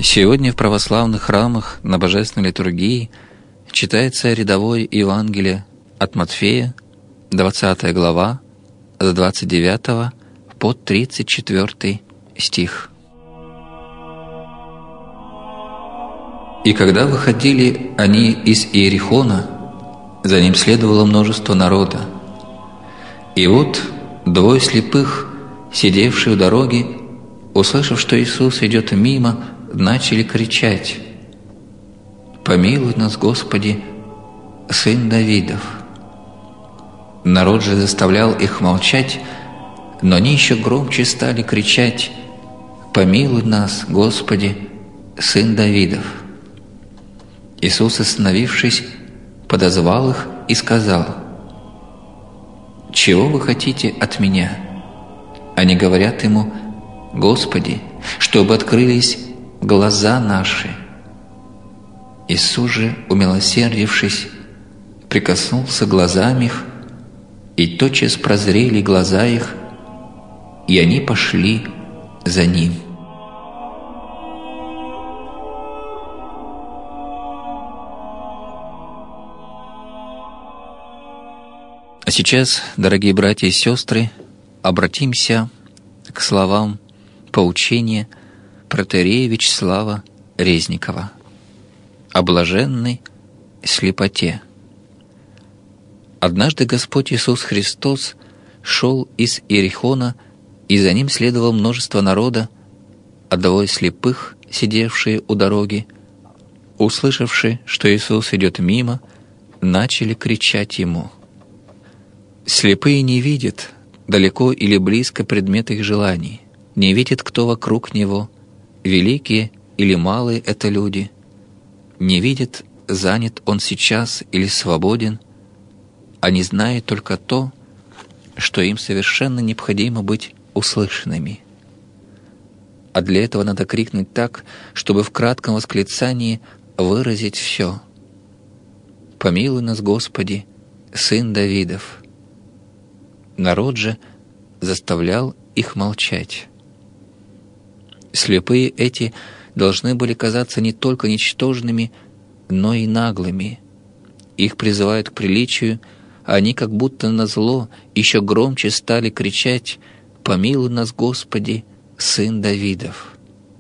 Сегодня в православных храмах на Божественной литургии читается рядовое Евангелие от Матфея, 20 глава, с 29 по 34 стих. «И когда выходили они из Иерихона, за ним следовало множество народа. И вот двое слепых, сидевшие у дороги, услышав, что Иисус идет мимо, начали кричать: «Помилуй нас, Господи, Сын Давидов!» Народ же заставлял их молчать, но они еще громче стали кричать: «Помилуй нас, Господи, Сын Давидов!» Иисус, остановившись, подозвал их и сказал: «Чего вы хотите от меня?» Они говорят ему: «Господи, чтобы открылись глаза наши». Иисус же, умилосердившись, прикоснулся глазами их, и тотчас прозрели глаза их, и они пошли за Ним. А сейчас, дорогие братья и сестры, обратимся к словам поучения протоиерея Вячеслава Резникова о блаженной слепоте. Однажды Господь Иисус Христос шел из Иерихона, и за Ним следовало множество народа, а двое слепых, сидевшие у дороги, услышавши, что Иисус идет мимо, начали кричать Ему. Слепые не видят далеко или близко предмет их желаний, не видят, кто вокруг него, великие или малые это люди, не видят, занят он сейчас или свободен, они знают только то, что им совершенно необходимо быть услышанными. А для этого надо крикнуть так, чтобы в кратком восклицании выразить все: «Помилуй нас, Господи, Сын Давидов!» Народ же заставлял их молчать. Слепые эти должны были казаться не только ничтожными, но и наглыми. Их призывают к приличию, а они как будто назло еще громче стали кричать: «Помилуй нас, Господи, Сын Давидов!»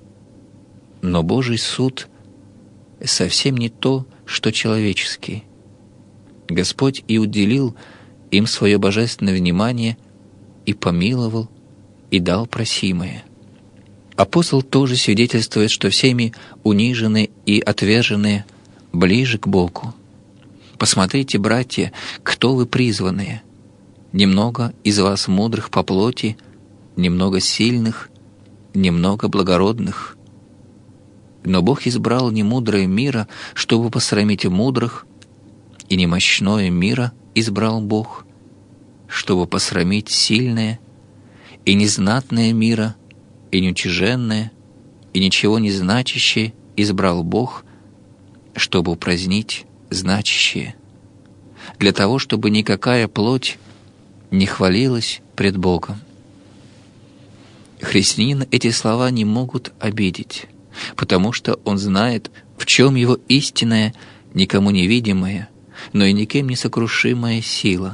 Но Божий суд совсем не то, что человеческий. Господь и уделил им свое божественное внимание, и помиловал, и дал просимое. Апостол тоже свидетельствует, что всеми униженные и отверженные ближе к Богу. «Посмотрите, братья, кто вы призванные. Немного из вас мудрых по плоти, немного сильных, немного благородных. Но Бог избрал немудрое мира, чтобы посрамить мудрых, и немощное мира избрал Бог, чтобы посрамить сильное, и незнатное мира, и неутяженное, и ничего не значащее избрал Бог, чтобы упразднить значащее, для того, чтобы никакая плоть не хвалилась пред Богом». Христианина эти слова не могут обидеть, потому что он знает, в чем его истинная, никому невидимая, но и никем не сокрушимая сила.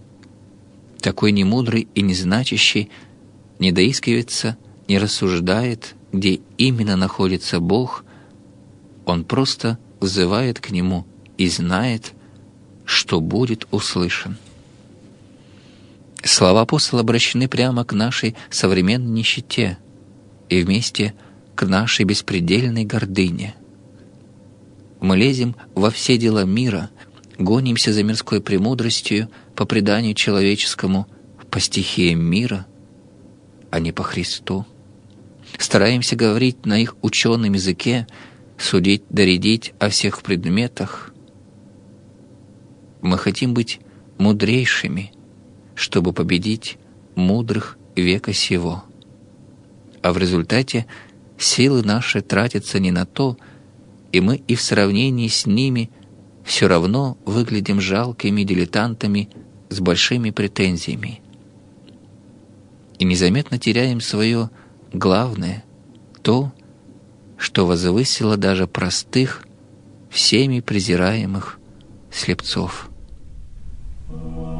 Такой немудрый и незначащий не доискивается, не рассуждает, где именно находится Бог, он просто взывает к Нему и знает, что будет услышан. Слова апостола обращены прямо к нашей современной нищете и вместе к нашей беспредельной гордыне. Мы лезем во все дела мира, гонимся за мирской премудростью по преданию человеческому, по стихиям мира, а не по Христу. Стараемся говорить на их ученом языке, судить, доредить о всех предметах. Мы хотим быть мудрейшими, чтобы победить мудрых века сего. А в результате силы наши тратятся не на то, и мы и в сравнении с ними все равно выглядим жалкими дилетантами с большими претензиями. И незаметно теряем свое главное, то, что возвысило даже простых, всеми презираемых слепцов.